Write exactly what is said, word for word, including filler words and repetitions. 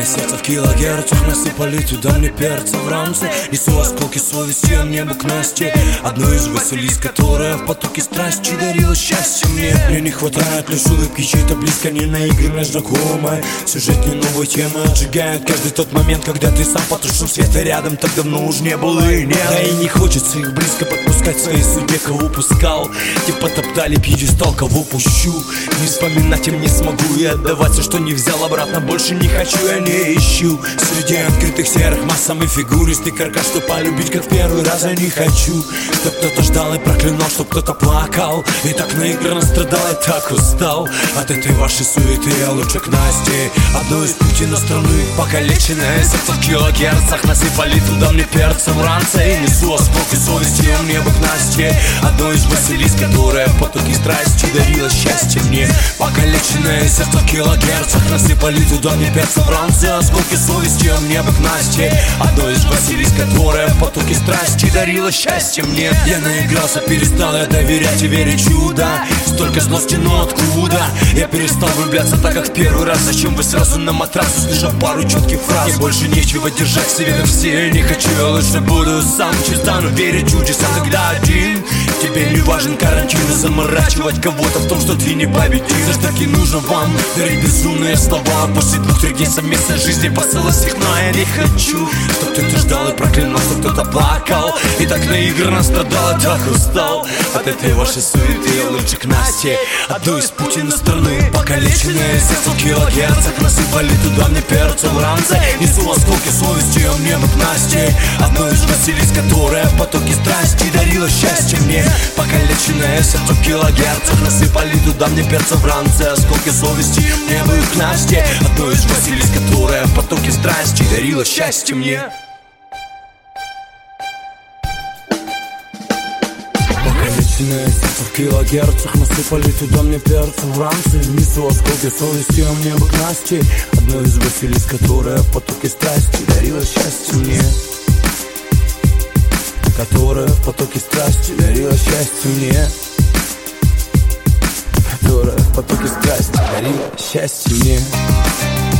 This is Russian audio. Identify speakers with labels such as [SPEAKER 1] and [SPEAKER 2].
[SPEAKER 1] сердце в килогерцах. Насыпали туда мне перца в рамце. Несу осколки совести, а небо к Насте. Одну из Василис, которая в потоке страсти дарила счастье мне. Мне не хватает лишь улыбки чьей-то близко, не наигранной знакомой. Сюжет не новой темы отжигает каждый тот момент, когда ты сам потушил свет, и рядом так давно уж не было и нет. Да и не хочется их близко подпускать своей судьбе, кого пускал. Те потоптали пьедестал, кого пущу. Не вспоминать им не смогу и отдавать все, что не взял обратно, больше не хочу, я не ищу. Среди открытых серых масс самый фигуристый каркас, что полюбить как в первый раз я не хочу. Чтоб кто-то ждал и проклинал, чтоб кто-то плакал, и так наигранно страдал, я так устал от этой вашей суеты. Я лучше к Насте, одной из Путина страны. Покалеченное сердце в килогерцах. Насыпали туда мне перца в ранце. И несу осколки совести, а мне бы к Насте. Одной из Василис, которая в потоке страсти дарила счастье мне. Покалеченное сердце в килогерцах. Насыпали туда мне перца в ранце. Осколки совести, а мне бы к Насте. Одной из Василис, которая в потоке страсти дарила счастье мне. Я наигрался, перестал я доверять и верить в чудо. Столько злости, но откуда? Я перестал влюбляться так, как в первый раз. Зачем вы сразу на матрас, услышав пару четких фраз? Мне больше нечего держать в себе, как все. Не хочу, я лучше буду сам. Стану верить чудеса, когда один. Тебе не важен карантин и заморачивать кого-то в том, что ты не победишь. За что таки нужно вам дарить безумные слова. После двух-трех дней совместной жизни посылать их, но я не хочу, чтоб кто-то ждал и проклинал, чтоб кто-то плакал, и так наигранно страдал, я так устал от этой вашей суеты. Я лучше к Насте, одной из Путина страны. Покалеченное сердце в килогерцах. Насыпали туда мне перца в ранце. Несу осколки совести, а мне бы к Насте. Одной из Василис, которая в потоке страсти дарила счастье мне. Покалеченное сердце в килогерцах. Насыпали туда мне перца в ранце. Осколки совести, мне бы к Насте. Одной из Василис, которая в потоке страсти дарила счастье мне. Покалеченное сердце в килогерцах. Насыпали туда мне перца в ранце. Несу осколки совести, а мне бы к Насте. Одной из Василис, которая в потоке страсти дарила счастье мне. Которая в потоке страсти дарила счастье мне. Которая в потоке страсти дарила счастье мне.